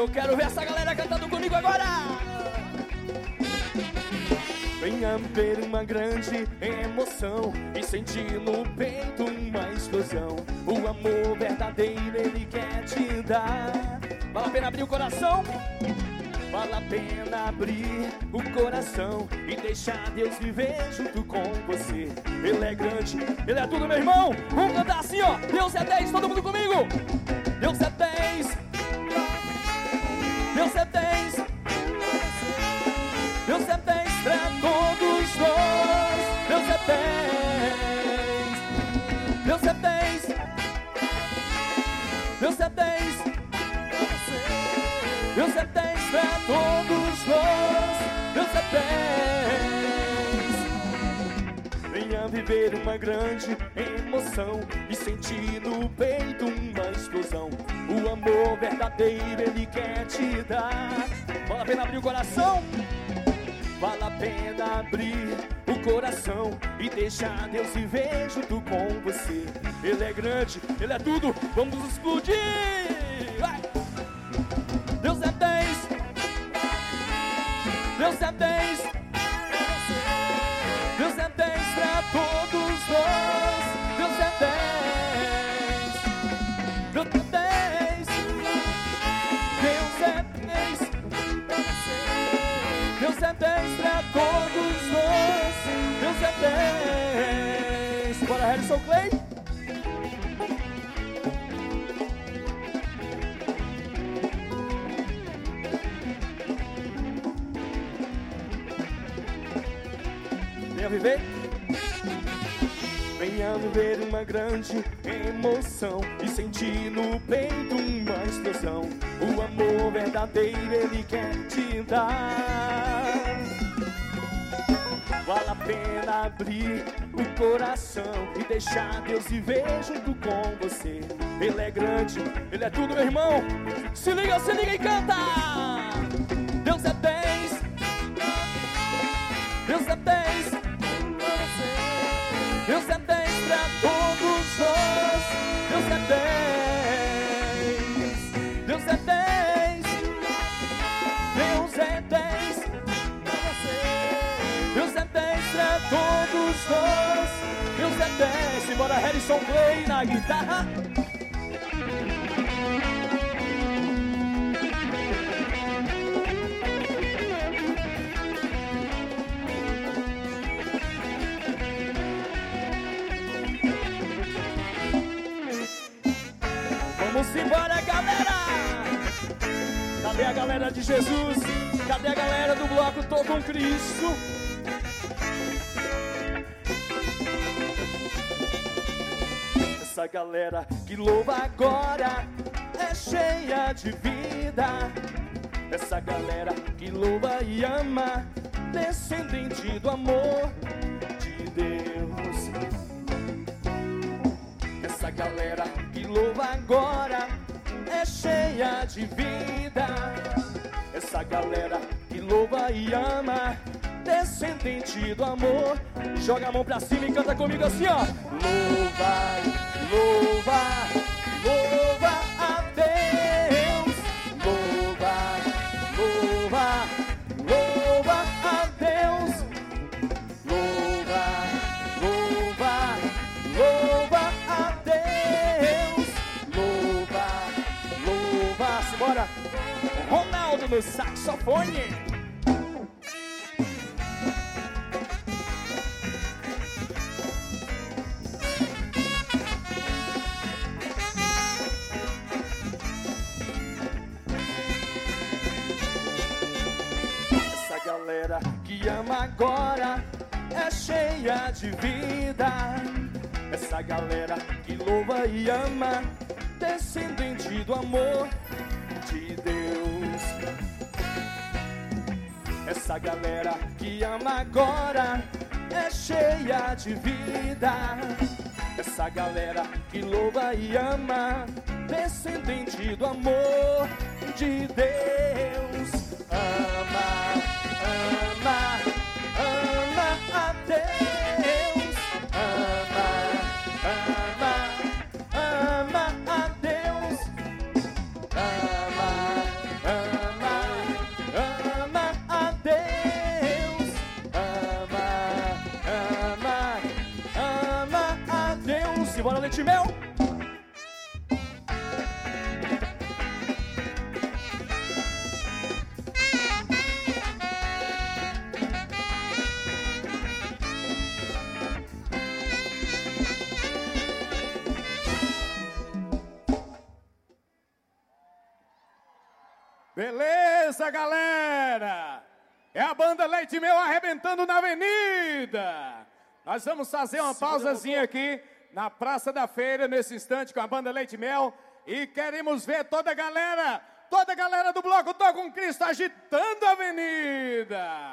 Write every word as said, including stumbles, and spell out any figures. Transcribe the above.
Eu quero ver essa galera cantando comigo agora. Venha ver uma grande emoção e sentir no peito uma explosão. O amor verdadeiro ele quer te dar. Vale a pena abrir o coração? Vale a pena abrir o coração e deixar Deus viver junto com você. Ele é grande, Ele é tudo, meu irmão. Vamos cantar assim, ó. Deus é dez, todo mundo comigo. Deus é dez. Deus é dez. Deus é dez pra todos nós. Deus é dez. Deus é dez. Deus é dez. Deus é dez pra todos nós. Deus é dez. Venha viver uma grande emoção e sentir no peito uma explosão. O amor verdadeiro ele quer te dar. Vale a pena abrir o coração? Vale a pena abrir o coração e deixar Deus viver junto com você. Ele é grande, Ele é tudo. Vamos explodir. Vai! Deus é dez. Deus é dez. Deus é dez pra todos nós. Deus é dez. Deus é dez. Deus é dez. Deus é dez pra todos nós. Deus é dez. Bora, Harrison Clay. Venha viver. Venha viver uma grande emoção e sentir no peito uma explosão. O amor verdadeiro ele quer te dar. Vale a pena abrir o coração e deixar Deus viver junto com você. Ele é grande, Ele é tudo, meu irmão. Se liga, se liga e canta. Deus é dez. Deus é dez. Deus é dez pra todos nós. Deus é dez. Deus é dez. Deus é dez. Deus é dez pra todos nós. Deus é dez. Simbora, Harrison Clay na guitarra. Vamos embora, galera! Cadê a galera de Jesus? Cadê a galera do bloco Tô com Cristo? Essa galera que louva agora é cheia de vida. Essa galera que louva e ama, descendente do amor de Deus. Essa galera que louva agora é cheia de vida. Essa galera que louva e ama, descendente do amor. Joga a mão pra cima e canta comigo assim, ó. Louva, louva, louva a Deus. Louva, louva, louva a Deus. Louva, louva, louva a Deus. Louva, louva. Simbora. Ronaldo no saxofone. Essa galera que ama agora é cheia de vida. Essa galera que louva e ama, descendente do amor de Deus. Essa galera que ama agora é cheia de vida. Essa galera que louva e ama, descendente do amor de Deus. Ama, ama, ama a Deus. Ama, ama, ama a Deus. Ama, Simbora, Leite Mel. Beleza, galera? É a banda Leite Mel arrebentando na avenida. Nós vamos fazer uma pausazinha aqui na Praça da Feira, nesse instante, com a banda Leite Mel. E queremos ver toda a galera, toda a galera do Bloco Tô Com Cristo agitando a avenida.